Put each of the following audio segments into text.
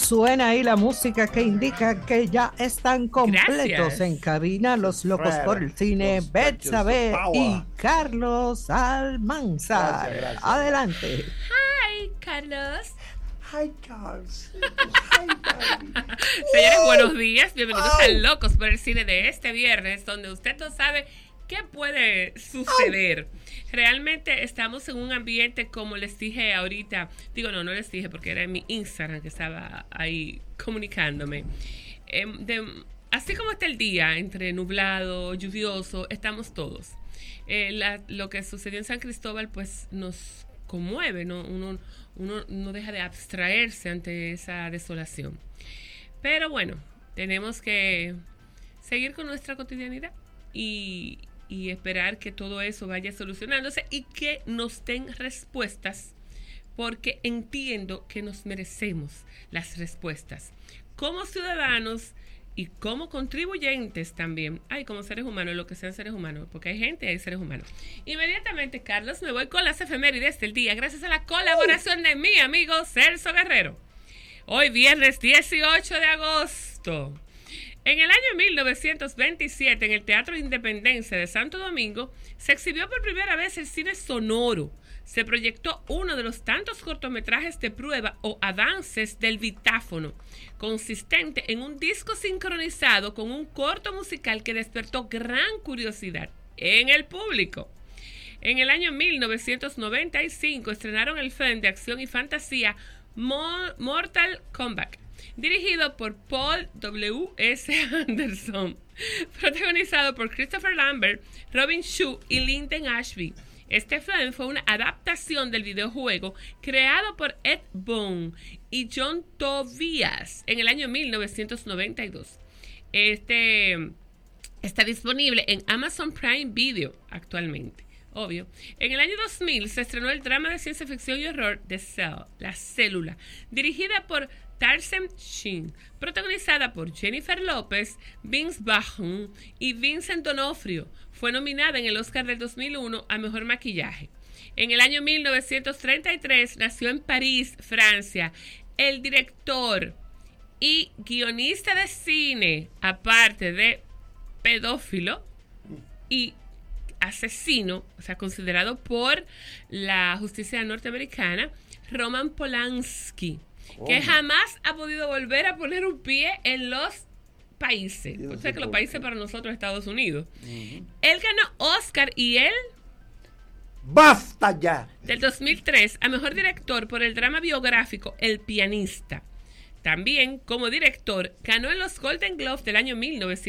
suena ahí la música que indica que ya están completos. Gracias. En cabina los locos por el cine, Betsabe y Carlos Almanzar. Gracias. Adelante. Hi, Carlos. Hi, Charles. Hi, Daddy. Señores, buenos días. Bienvenidos a Locos por el Cine de este viernes, donde usted no sabe qué puede suceder. Realmente estamos en un ambiente, como les dije ahorita. Digo, no les dije porque era en mi Instagram que estaba ahí comunicándome. Así como está el día, entre nublado, lluvioso, estamos todos. Lo que sucedió en San Cristóbal, pues nos conmueve, ¿no? Uno no deja de abstraerse ante esa desolación. Pero bueno, tenemos que seguir con nuestra cotidianidad y esperar que todo eso vaya solucionándose y que nos den respuestas, porque entiendo que nos merecemos las respuestas como ciudadanos y como contribuyentes también. Ay, como seres humanos, lo que sean seres humanos, porque hay gente y hay seres humanos. Inmediatamente, Carlos, me voy con las efemérides del día, gracias a la colaboración de mi amigo Celso Guerrero. Hoy viernes 18 de agosto. En el año 1927, en el Teatro Independencia de Santo Domingo, se exhibió por primera vez el cine sonoro. Se proyectó uno de los tantos cortometrajes de prueba o avances del vitáfono, consistente en un disco sincronizado con un corto musical que despertó gran curiosidad en el público. En el año 1995 estrenaron el film de acción y fantasía Mortal Kombat, dirigido por Paul W.S. Anderson, protagonizado por Christopher Lambert, Robin Shou y Lyndon Ashby. Este film fue una adaptación del videojuego creado por Ed Boon y John Tobias en el año 1992. Está disponible en Amazon Prime Video actualmente. Obvio. En el año 2000 se estrenó el drama de ciencia ficción y horror The Cell, La Célula, dirigida por Tarsem Shin, protagonizada por Jennifer López, Vince Vaughn y Vincent D'Onofrio. Fue nominada en el Oscar del 2001 a Mejor Maquillaje. En el año 1933 nació en París, Francia, el director y guionista de cine, aparte de pedófilo y asesino, o sea, considerado por la justicia norteamericana, Roman Polanski, que jamás ha podido volver a poner un pie en los países. O sea, que los países para nosotros Estados Unidos. Él ganó Oscar y él... ¡Basta ya! Del 2003 a Mejor Director por el drama biográfico El Pianista. También, como director, ganó en los Golden Globes del año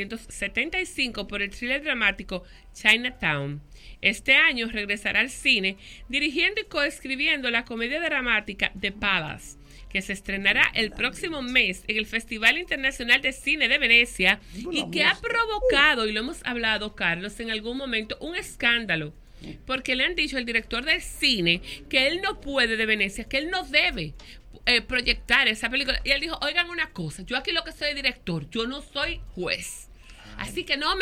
1975 por el thriller dramático Chinatown. Este año regresará al cine dirigiendo y coescribiendo la comedia dramática The Palace, que se estrenará el próximo mes en el Festival Internacional de Cine de Venecia y que ha provocado, y lo hemos hablado, Carlos, en algún momento, un escándalo. Porque le han dicho al director del cine que él no puede de Venecia, que él no debe proyectar esa película. Y él dijo, oigan una cosa, yo aquí lo que soy director, yo no soy juez. Así que no me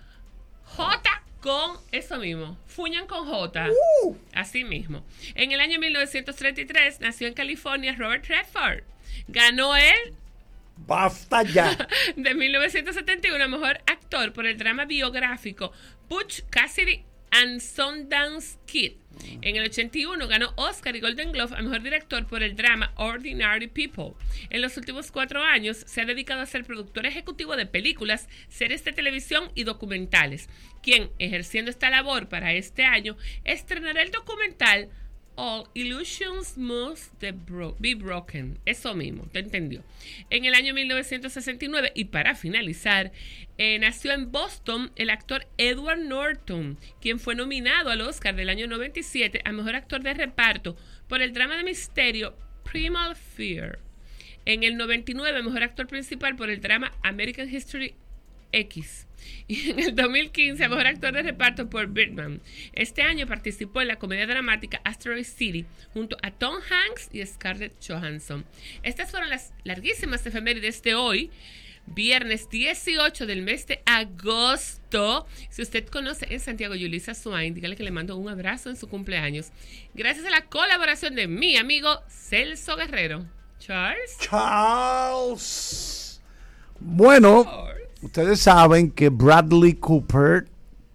jota con eso mismo. Fuñan con J. Así mismo. En el año 1933 nació en California Robert Redford. Ganó él... ¡Basta ya! de 1971 mejor actor por el drama biográfico Butch Cassidy and Sundance Kid. En el 81 ganó Oscar y Golden Globe a mejor director por el drama Ordinary People. En los últimos 4 años se ha dedicado a ser productor ejecutivo de películas, series de televisión y documentales, quien, ejerciendo esta labor para este año, estrenará el documental All Illusions Must Be Broken. Eso mismo, ¿te entendió? En el año 1969, y para finalizar, nació en Boston el actor Edward Norton, quien fue nominado al Oscar del año 97 a Mejor Actor de Reparto por el drama de misterio Primal Fear. En el 99, Mejor Actor Principal por el drama American History X. Y en el 2015 a Mejor Actor de Reparto por Birdman. Este año participó en la comedia dramática Asteroid City junto a Tom Hanks y Scarlett Johansson. Estas fueron las larguísimas efemérides de hoy, viernes 18 del mes de agosto. Si usted conoce en Santiago Yulisa Swain, dígale que le mando un abrazo en su cumpleaños. Gracias a la colaboración de mi amigo Celso Guerrero. Charles. Bueno, ustedes saben que Bradley Cooper,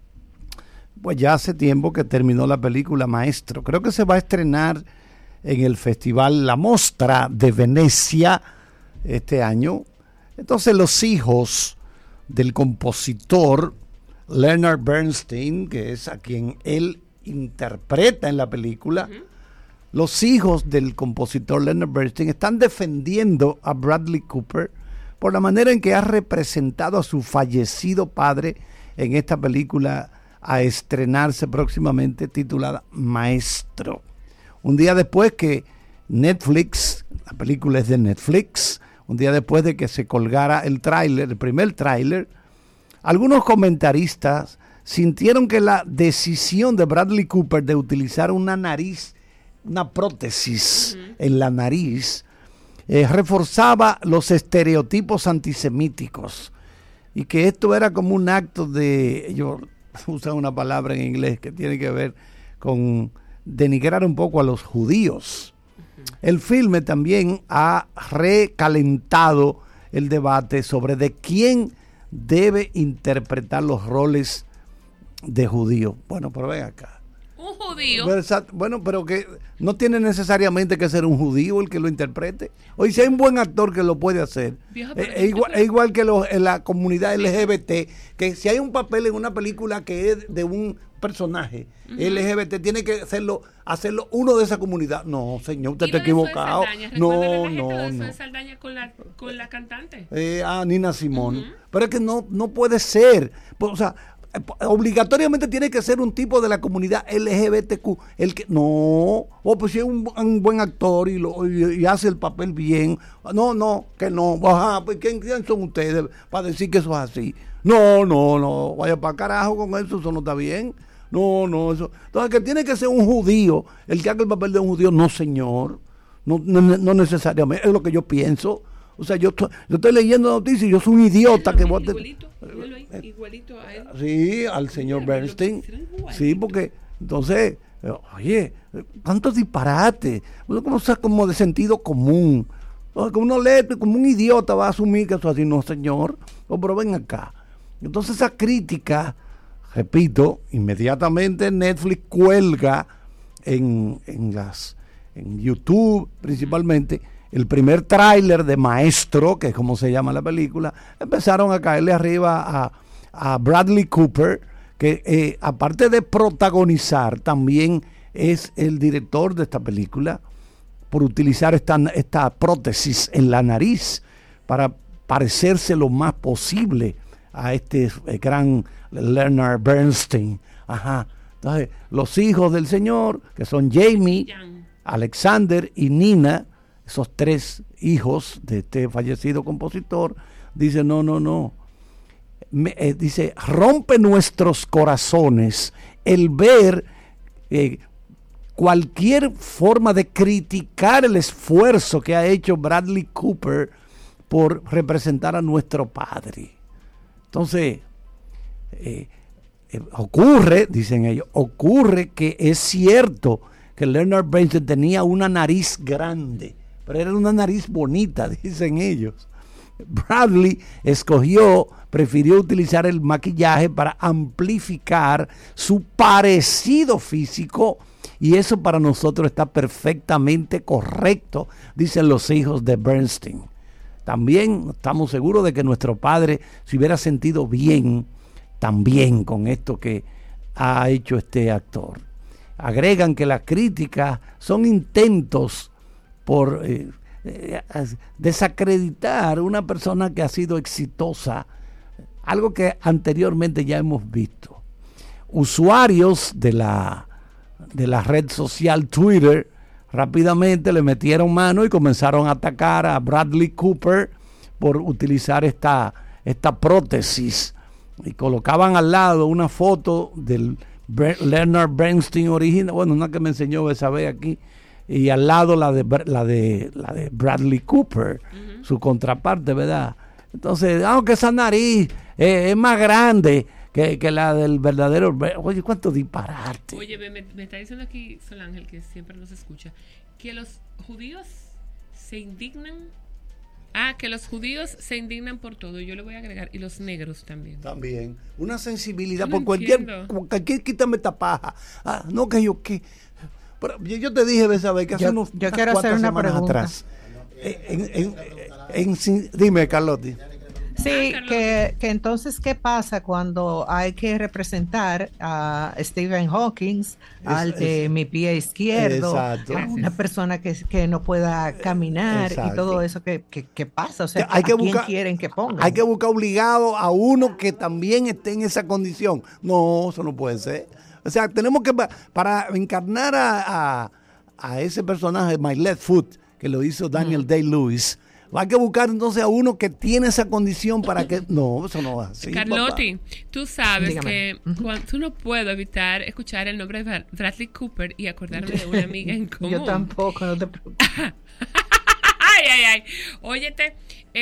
pues ya hace tiempo que terminó la película Maestro. Creo que se va a estrenar en el festival La Mostra de Venecia este año. Entonces los hijos del compositor Leonard Bernstein, que es a quien él interpreta en la película, los hijos del compositor Leonard Bernstein están defendiendo a Bradley Cooper por la manera en que ha representado a su fallecido padre en esta película a estrenarse próximamente, titulada Maestro. Un día después que Netflix, la película es de Netflix, un día después de que se colgara el tráiler, el primer tráiler, algunos comentaristas sintieron que la decisión de Bradley Cooper de utilizar una nariz, una prótesis en la nariz, reforzaba los estereotipos antisemíticos y que esto era como un acto de, ellos usan una palabra en inglés que tiene que ver con denigrar un poco a los judíos. El filme también ha recalentado el debate sobre de quién debe interpretar los roles de judío. Bueno, pero ven acá. Un judío. Bueno, pero que no tiene necesariamente que ser un judío el que lo interprete. Oye, si hay un buen actor que lo puede hacer, es igual que en la comunidad LGBT, que si hay un papel en una película que es de un personaje LGBT, tiene que hacerlo uno de esa comunidad. No, señor, usted está equivocado. No. De Saldaña con la cantante. Nina Simone. Pero es que no puede ser. Pues, o sea, obligatoriamente tiene que ser un tipo de la comunidad LGBTQ. Pues si es un buen actor y hace el papel bien. No. Pues ¿quién son ustedes para decir que eso es así? No. Vaya para carajo con eso no está bien. No, eso. Entonces, que tiene que ser un judío, el que haga el papel de un judío, no, señor. No necesariamente, es lo que yo pienso. O sea, yo estoy leyendo noticias y yo soy un idiota que voy a igualito a él. Sí, al señor Bernstein. Sí, porque entonces, oye, tantos disparates. Uno como de sentido común. Como uno lee, como un idiota va a asumir que eso así, no, señor. Pero ven acá. Entonces esa crítica, repito, inmediatamente Netflix cuelga en YouTube principalmente el primer tráiler de Maestro, que es como se llama la película. Empezaron a caerle arriba a Bradley Cooper, que aparte de protagonizar, también es el director de esta película, por utilizar esta prótesis en la nariz para parecerse lo más posible a este gran Leonard Bernstein. Entonces, los hijos del señor, que son Jamie, Alexander y Nina, esos tres hijos de este fallecido compositor, dicen no. Dice, rompe nuestros corazones el ver cualquier forma de criticar el esfuerzo que ha hecho Bradley Cooper por representar a nuestro padre. Entonces, dicen ellos, ocurre que es cierto que Leonard Bernstein tenía una nariz grande, pero era una nariz bonita, dicen ellos. Bradley prefirió utilizar el maquillaje para amplificar su parecido físico, y eso para nosotros está perfectamente correcto, dicen los hijos de Bernstein. También estamos seguros de que nuestro padre se hubiera sentido bien también con esto que ha hecho este actor. Agregan que las críticas son intentos por desacreditar una persona que ha sido exitosa, algo que anteriormente ya hemos visto. Usuarios de la red social Twitter rápidamente le metieron mano y comenzaron a atacar a Bradley Cooper por utilizar esta prótesis, y colocaban al lado una foto del Leonard Bernstein original, bueno, una que me enseñó Besabé aquí, y al lado la de Bradley Cooper, su contraparte, ¿verdad? Entonces, aunque esa nariz es más grande que la del verdadero. Oye, cuánto disparate. Oye, me está diciendo aquí Sol Ángel, que siempre nos escucha, que los judíos se indignan. Que los judíos se indignan por todo. Yo le voy a agregar. Y los negros también. También. Una sensibilidad No por cualquier quítame esta paja. No, que yo qué. Yo te dije esa vez que hace unos yo quiero hacer una pregunta atrás. Dime, Carlotti. Sí, que entonces, ¿qué pasa cuando hay que representar a Stephen Hawking, al de mi pie izquierdo, exacto, a una persona que no pueda caminar, exacto, y todo eso? ¿Qué pasa? O sea, hay que ¿quién quieren que ponga? Hay que buscar obligado a uno que también esté en esa condición. No, eso no puede ser. O sea, tenemos que, para encarnar a ese personaje, My Left Foot, que lo hizo Daniel Day-Lewis, hay que buscar entonces a uno que tiene esa condición para que... No, eso no va así. Carlotti, papá, tú sabes que tú no puedo evitar escuchar el nombre de Bradley Cooper y acordarme de una amiga en común. Yo tampoco, no te preocupes. Ay. Óyete,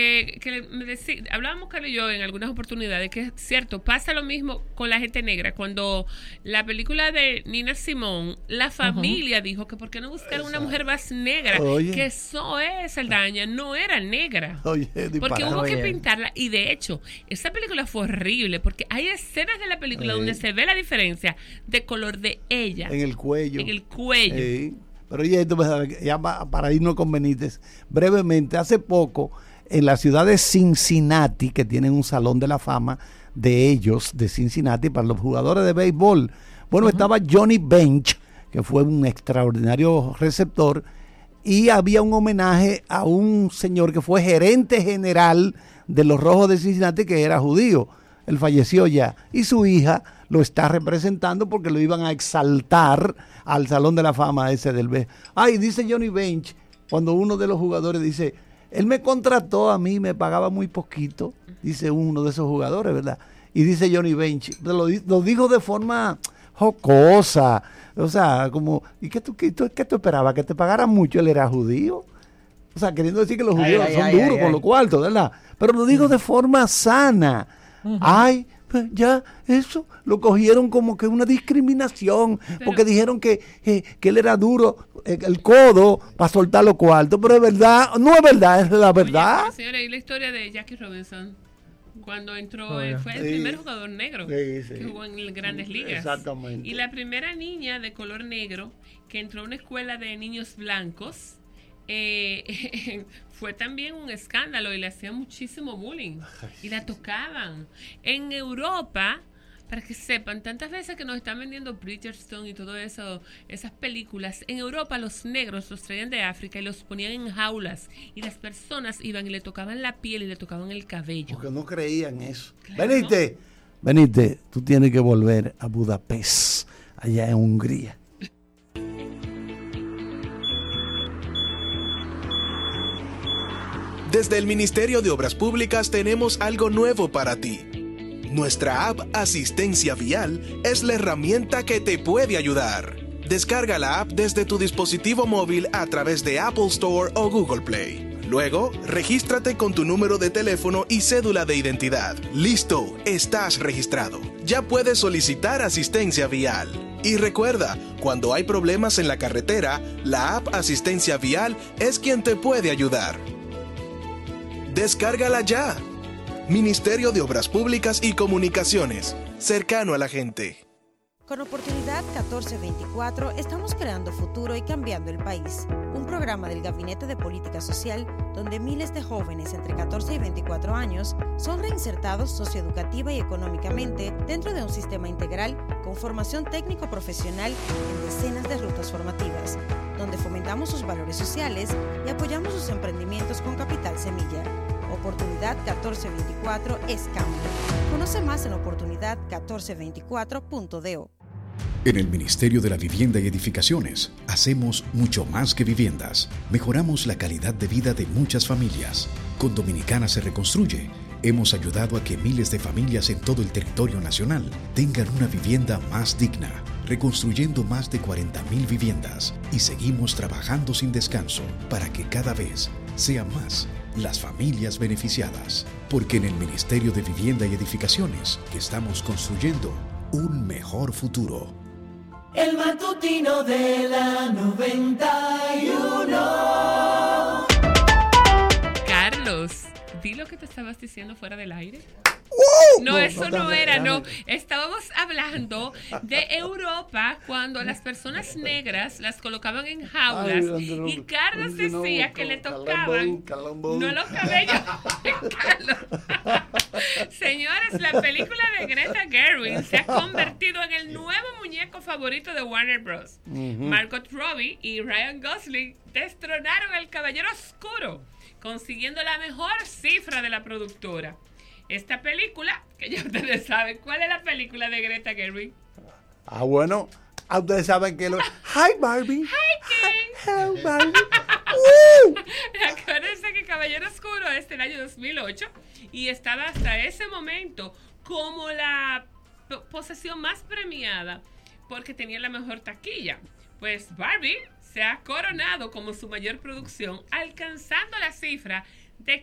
hablábamos Carlos y yo en algunas oportunidades que es cierto, pasa lo mismo con la gente negra. Cuando la película de Nina Simone, la familia dijo que por qué no buscar una mujer más negra, que Zoe Saldaña no era negra, porque hubo que pintarla. Y de hecho, esa película fue horrible porque hay escenas de la película donde se ve la diferencia de color de ella en el cuello. Pero ya para irnos con Benítez, brevemente, hace poco, en la ciudad de Cincinnati, que tienen un salón de la fama de ellos, de Cincinnati, para los jugadores de béisbol, estaba Johnny Bench, que fue un extraordinario receptor, y había un homenaje a un señor que fue gerente general de los Rojos de Cincinnati, que era judío. Él falleció ya, y su hija lo está representando porque lo iban a exaltar al Salón de la Fama ese del B. Dice Johnny Bench, cuando uno de los jugadores dice, él me contrató a mí, me pagaba muy poquito, dice uno de esos jugadores, ¿verdad? Y dice Johnny Bench, lo dijo de forma jocosa, o sea, como, ¿y qué tú esperabas? ¿Que te pagaran mucho? Él era judío. O sea, queriendo decir que los judíos son duros con los cuartos, ¿verdad? Pero lo dijo de forma sana. Pues ya eso lo cogieron como que una discriminación, porque dijeron que él era duro, el codo, para soltar los cuartos, pero es verdad, no es verdad, es la verdad. Oye, señora, y la historia de Jackie Robinson, cuando entró, fue el primer jugador negro que jugó en Grandes Ligas. Exactamente. Y la primera niña de color negro que entró a una escuela de niños blancos, fue también un escándalo y le hacían muchísimo bullying y la tocaban. En Europa, para que sepan, tantas veces que nos están vendiendo Bridgerton y todo eso, esas películas, en Europa los negros los traían de África y los ponían en jaulas y las personas iban y le tocaban la piel y le tocaban el cabello. Porque no creían eso. Claro. Benítez, tú tienes que volver a Budapest, allá en Hungría. Desde el Ministerio de Obras Públicas tenemos algo nuevo para ti. Nuestra app Asistencia Vial es la herramienta que te puede ayudar. Descarga la app desde tu dispositivo móvil a través de Apple Store o Google Play. Luego, regístrate con tu número de teléfono y cédula de identidad. ¡Listo! Estás registrado. Ya puedes solicitar asistencia vial. Y recuerda, cuando hay problemas en la carretera, la app Asistencia Vial es quien te puede ayudar. ¡Descárgala ya! Ministerio de Obras Públicas y Comunicaciones, cercano a la gente. Con Oportunidad 1424 estamos creando futuro y cambiando el país. Un programa del Gabinete de Política Social donde miles de jóvenes entre 14 y 24 años son reinsertados socioeducativa y económicamente dentro de un sistema integral con formación técnico-profesional en decenas de rutas formativas, donde fomentamos sus valores sociales y apoyamos sus emprendimientos con capital semilla. Oportunidad 1424 es cambio. Conoce más en oportunidad1424.do. En el Ministerio de la Vivienda y Edificaciones hacemos mucho más que viviendas. Mejoramos la calidad de vida de muchas familias. Con Dominicana se reconstruye. Hemos ayudado a que miles de familias en todo el territorio nacional tengan una vivienda más digna, reconstruyendo más de 40,000 viviendas y seguimos trabajando sin descanso para que cada vez sean más las familias beneficiadas. Porque en el Ministerio de Vivienda y Edificaciones estamos construyendo un mejor futuro. El matutino de la 91. lo que te estabas diciendo fuera del aire? No, eso no era. Estábamos hablando de Europa cuando las personas negras las colocaban en jaulas y Carlos decía que le tocaban no los cabellos de Carlos. Señores, la película de Greta Gerwig se ha convertido en el nuevo muñeco favorito de Warner Bros. Margot Robbie y Ryan Gosling destronaron al Caballero Oscuro, consiguiendo la mejor cifra de la productora. Esta película, que ya ustedes saben, ¿cuál es la película de Greta Gerwig? Bueno, ustedes saben que Hi Barbie. Hi Barbie. Acuérdense que Caballero Oscuro es del año 2008 y estaba hasta ese momento como la posesión más premiada porque tenía la mejor taquilla. Pues Barbie se ha coronado como su mayor producción, alcanzando la cifra de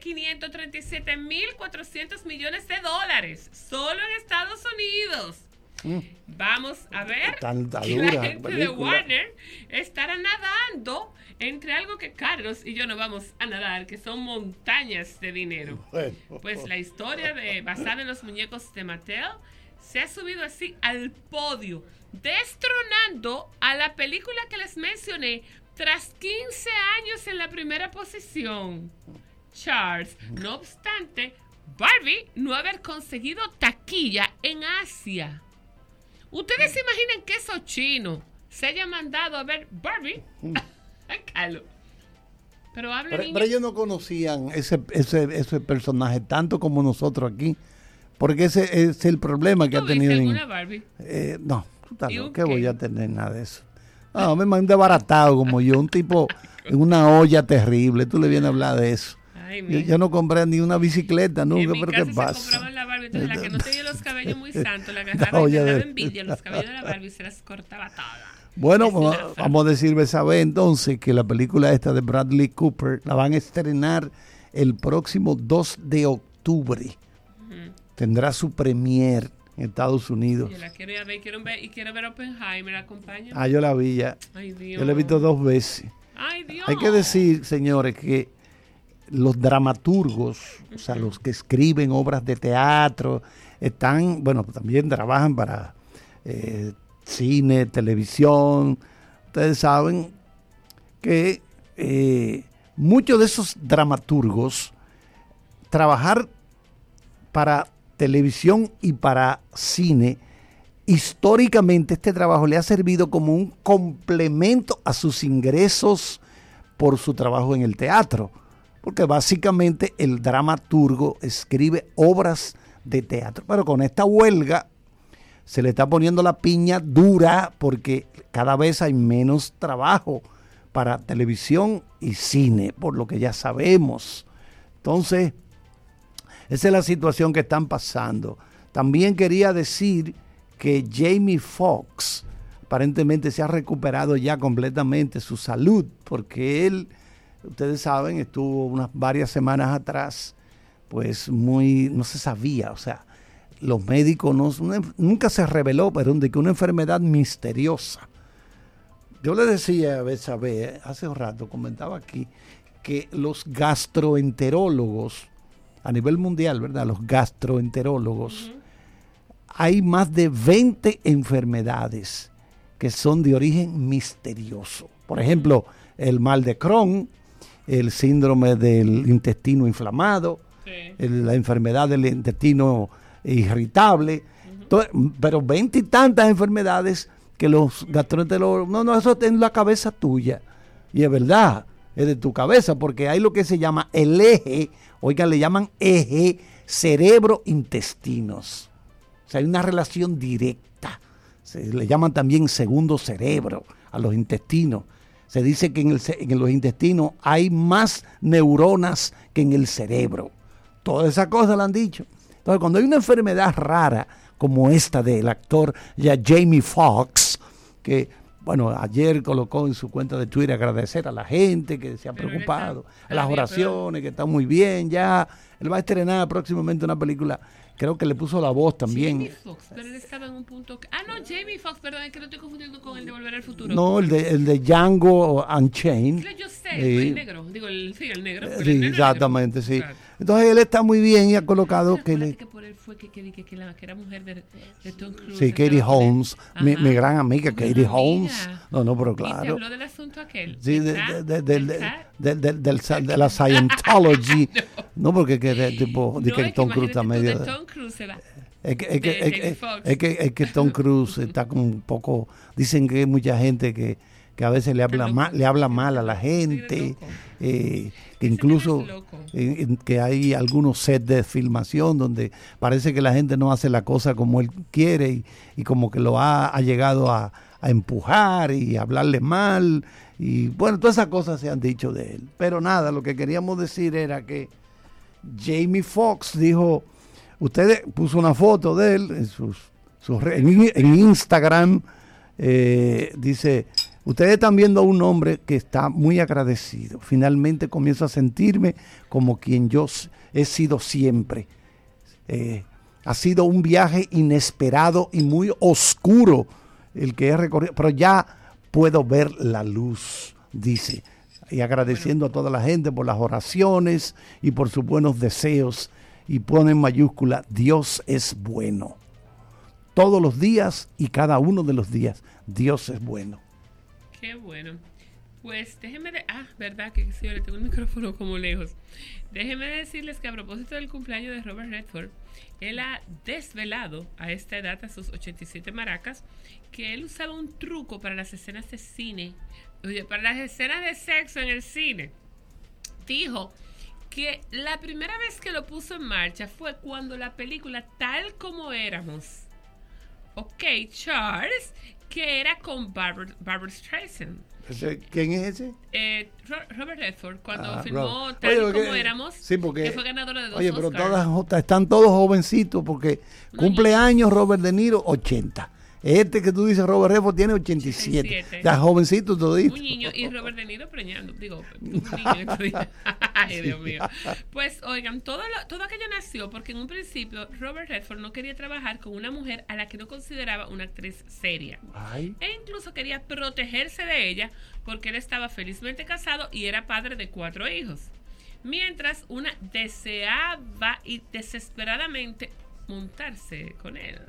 $537.400 millones solo en Estados Unidos. Vamos a ver que la gente de Warner estará nadando entre algo que Carlos y yo no vamos a nadar, que son montañas de dinero. Pues la historia basada en los muñecos de Mattel se ha subido así al podio, destronando a la película que les mencioné tras 15 años en la primera posición. Charles. No obstante, Barbie no haber conseguido taquilla en Asia. ¿Ustedes se imaginan que esos chinos se hayan mandado a ver Barbie? Carlos. Pero ellos no conocían ese personaje tanto como nosotros aquí, porque ese es el problema que ha tenido. ¿Alguna Barbie? No, ¿qué voy a tener nada de eso? No, me mandé baratado como yo, un tipo en una olla terrible. Tú le vienes a hablar de eso. Yo no compré ni una bicicleta nunca, pero ¿qué pasa? Se compraban la Barbie, entonces la que no tenía los cabellos muy santos, la agarraba y le daba envidia los cabellos de la Barbie y se las cortaba todas. Bueno, vamos a decir, saber entonces que la película esta de Bradley Cooper la van a estrenar el próximo 2 de octubre. Tendrá su premier en Estados Unidos. Yo la quiero ir a ver, quiero ver Oppenheimer, ¿acompaña? Yo la vi ya. Ay, Dios. Yo la he visto 2 veces. Ay, Dios. Hay que decir, señores, que los dramaturgos, o sea, los que escriben obras de teatro, también trabajan para cine, televisión. Ustedes saben que muchos de esos dramaturgos trabajar para televisión y para cine, históricamente este trabajo le ha servido como un complemento a sus ingresos por su trabajo en el teatro. Porque básicamente el dramaturgo escribe obras de teatro. Pero con esta huelga se le está poniendo la piña dura porque cada vez hay menos trabajo para televisión y cine, por lo que ya sabemos. Entonces, esa es la situación que están pasando. También quería decir que Jamie Foxx aparentemente se ha recuperado ya completamente su salud, porque él, ustedes saben, estuvo varias semanas atrás, pues no se sabía, o sea, los médicos nunca se reveló, pero de que una enfermedad misteriosa. Yo le decía a Betsabé, hace un rato comentaba aquí, que los gastroenterólogos, a nivel mundial, ¿verdad? Los gastroenterólogos, hay más de 20 enfermedades que son de origen misterioso. Por ejemplo, el mal de Crohn, el síndrome del intestino inflamado, la enfermedad del intestino irritable, pero 20 y tantas enfermedades que los gastroenterólogos, no, eso está en la cabeza tuya. Y es verdad, es de tu cabeza, porque hay lo que se llama el eje, le llaman eje cerebro-intestinos. O sea, hay una relación directa. Se le llaman también segundo cerebro a los intestinos. Se dice que en los intestinos hay más neuronas que en el cerebro. Todas esas cosas la han dicho. Entonces, cuando hay una enfermedad rara como esta del actor Jamie Foxx, que, ayer colocó en su cuenta de Twitter agradecer a la gente que se ha preocupado, a las oraciones, que está muy bien ya. Él va a estrenar próximamente una película. Creo que le puso la voz también. Jamie Foxx, pero él estaba en un punto... Jamie Foxx, perdón, es que lo estoy confundiendo con el de Volver al Futuro. No, el de Django Unchained. Yo sé, el negro, digo, el negro. Sí, el negro, exactamente, sí. Claro. Entonces él está muy bien y ha colocado que por él fue que era mujer de Tom Cruise. Sí, Katie Holmes, mi gran amiga Katie Holmes. No, pero claro. ¿Y te habló del asunto aquel? Sí, de la Scientology. No, porque que Tom Cruise está medio... Tom Cruise se va. Es que Tom Cruise está como un poco... Dicen que hay mucha gente que a veces le habla mal a la gente, que incluso que hay algunos sets de filmación donde parece que la gente no hace la cosa como él quiere y como que lo ha llegado a empujar y hablarle mal, y bueno, todas esas cosas se han dicho de él. Pero nada, lo que queríamos decir era que Jamie Foxx dijo, ustedes puso una foto de él en Instagram, dice, ustedes están viendo a un hombre que está muy agradecido. Finalmente comienzo a sentirme como quien yo he sido siempre. Ha sido un viaje inesperado y muy oscuro el que he recorrido, pero ya puedo ver la luz, dice. Y agradeciendo a toda la gente por las oraciones y por sus buenos deseos. Y pone en mayúscula, Dios es bueno. Todos los días y cada uno de los días, Dios es bueno. Qué bueno. Pues déjenme verdad que sí, le tengo el micrófono como lejos. Déjenme decirles que a propósito del cumpleaños de Robert Redford, él ha desvelado a esta edad, a sus 87 maracas, que él usaba un truco para las escenas de cine, para las escenas de sexo en el cine. Dijo que la primera vez que lo puso en marcha fue cuando la película Tal Como Éramos, Charles, que era con Barbra Streisand. ¿Quién es ese? Robert Redford, cuando filmó Tal Como Éramos, sí, porque, que fue ganador de 2 Oscars. Pero están todos jovencitos, porque cumpleaños Robert De Niro, 80. Este que tú dices, Robert Redford, tiene 87. Ya jovencito todito. Un niño, y Robert De Niro preñando. Digo, un niño. Ay, Dios mío. Pues, oigan, todo aquello nació porque en un principio Robert Redford no quería trabajar con una mujer a la que no consideraba una actriz seria. Ay. E incluso quería protegerse de ella porque él estaba felizmente casado y era padre de 4 hijos. Mientras una deseaba y desesperadamente montarse con él.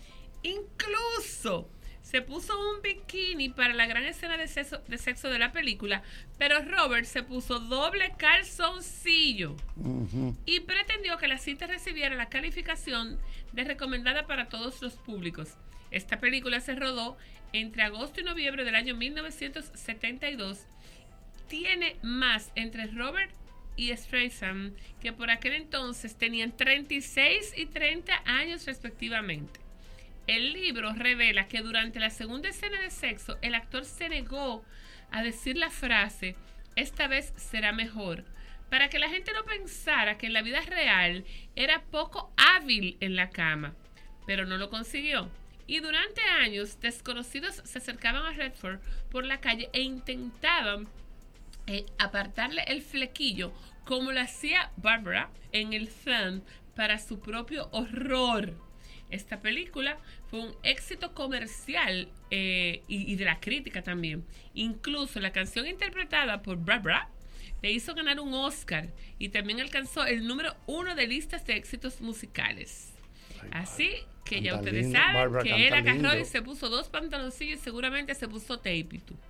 Incluso se puso un bikini para la gran escena de sexo de la película, pero Robert se puso doble calzoncillo y pretendió que la cinta recibiera la calificación de recomendada para todos los públicos. Esta película se rodó entre agosto y noviembre del año 1972. Tiene más entre Robert y Streisand, que por aquel entonces tenían 36 y 30 años respectivamente. El libro revela que durante la segunda escena de sexo, el actor se negó a decir la frase, esta vez será mejor, para que la gente no pensara que en la vida real era poco hábil en la cama, pero no lo consiguió. Y durante años, desconocidos se acercaban a Redford por la calle e intentaban apartarle el flequillo, como lo hacía Barbara en el Thumb, para su propio horror. Esta película fue un éxito comercial y de la crítica también. Incluso la canción interpretada por Barbara le hizo ganar un Oscar y también alcanzó el número 1 de listas de éxitos musicales. Así que ya ustedes saben Barbara, que él agarró y se puso 2 pantaloncillos y seguramente se puso tape y tú.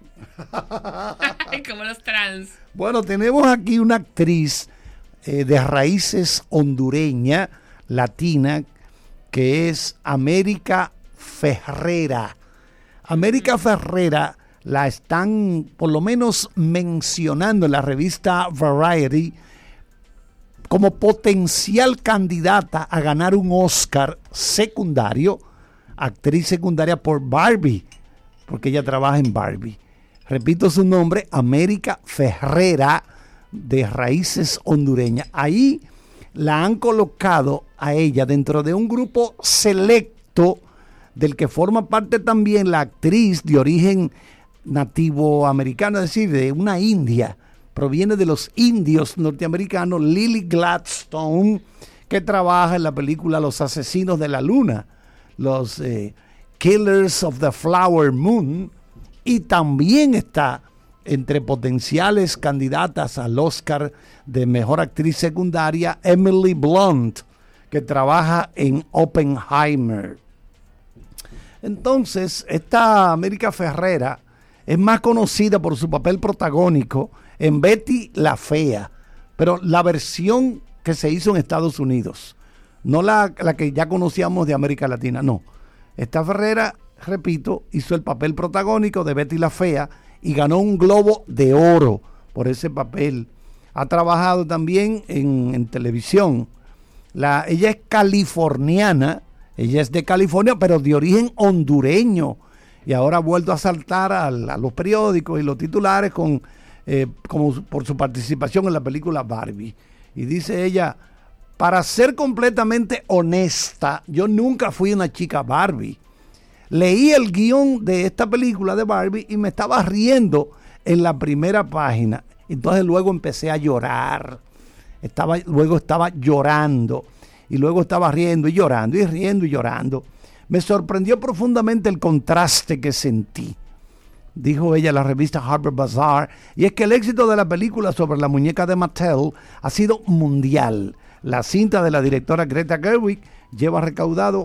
Como los trans. Bueno, tenemos aquí una actriz de raíces hondureña, latina, que es América Ferrera. América Ferrera la están por lo menos mencionando en la revista Variety como potencial candidata a ganar un Oscar secundario, actriz secundaria por Barbie, porque ella trabaja en Barbie. Repito su nombre, América Ferrera, de raíces hondureñas. Ahí la han colocado a ella dentro de un grupo selecto del que forma parte también la actriz de origen nativo americano, es decir, de una india, proviene de los indios norteamericanos, Lily Gladstone, que trabaja en la película Los Asesinos de la Luna, los Killers of the Flower Moon, y también está entre potenciales candidatas al Oscar de Mejor Actriz Secundaria, Emily Blunt, que trabaja en Oppenheimer. Entonces, esta América Ferrera es más conocida por su papel protagónico en Betty la Fea, pero la versión que se hizo en Estados Unidos, no la que ya conocíamos de América Latina, no. Esta Ferrera, repito, hizo el papel protagónico de Betty la Fea y ganó un Globo de Oro por ese papel. Ha trabajado también en televisión. Ella es californiana, ella es de California, pero de origen hondureño. Y ahora ha vuelto a saltar a los periódicos y los titulares por su participación en la película Barbie. Y dice ella, para ser completamente honesta, yo nunca fui una chica Barbie. Leí el guión de esta película de Barbie y me estaba riendo en la primera página. Entonces luego empecé a llorar. Luego estaba llorando. Y luego estaba riendo y llorando y riendo y llorando. Me sorprendió profundamente el contraste que sentí, dijo ella a la revista Harper's Bazaar, y es que el éxito de la película sobre la muñeca de Mattel ha sido mundial. La cinta de la directora Greta Gerwig lleva recaudado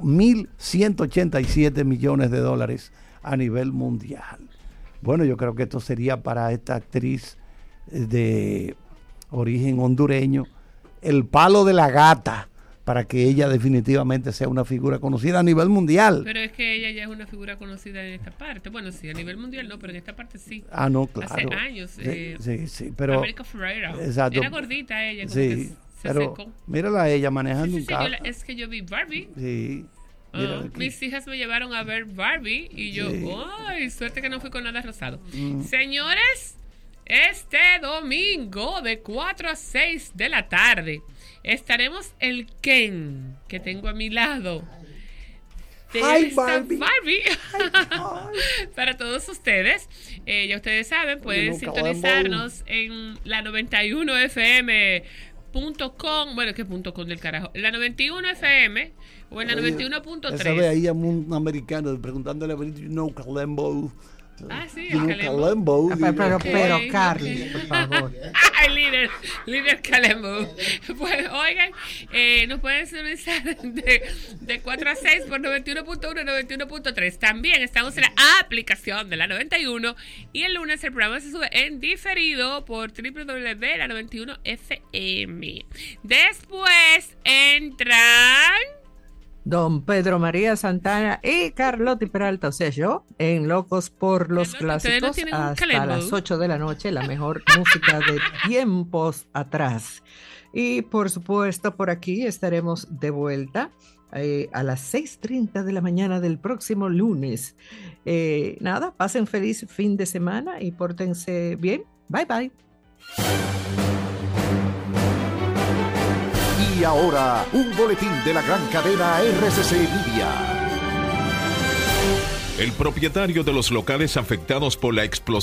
$1,187 millones a nivel mundial. Bueno, yo creo que esto sería para esta actriz de origen hondureño el palo de la gata, para que ella definitivamente sea una figura conocida a nivel mundial. Pero es que ella ya es una figura conocida en esta parte. Bueno, sí, a nivel mundial no, pero en esta parte sí. Ah, no, claro. Hace años. Sí, pero... América Ferreira. Exacto. Era gordita ella, como sí, que se pero secó. Mírala a ella manejando un carro. Es que yo vi Barbie. Sí. Mis hijas me llevaron a ver Barbie y yo, ¡ay! Suerte que no fui con nada rosado. Señores, este domingo de 4 a 6 de la tarde estaremos el Ken, que tengo a mi lado, de Barbie. Para todos ustedes. Ya ustedes saben, pueden sintonizarnos en la 91fm.com. Bueno, ¿qué .com del carajo? La 91fm o en la 91.3. Esa vez ahí a un americano preguntándole a Calembo. Ah, sí, el Calembo. Pero Carly, por favor. Ay, líder Calembo. Pues, oigan, nos pueden sintonizar de 4 a 6 por 91.1 y 91.3. También estamos en la aplicación de la 91 y el lunes el programa se sube en diferido por www.la91fm. Después entran Don Pedro María Santana y Carlotti Peralta, o sea, yo, en Locos por los Clásicos, hasta las 8 de la noche, la mejor música de tiempos atrás. Y por supuesto, por aquí estaremos de vuelta a las 6:30 de la mañana del próximo lunes. Nada, pasen feliz fin de semana y pórtense bien. Bye, bye. Y ahora, un boletín de la gran cadena RCC Media. El propietario de los locales afectados por la explosión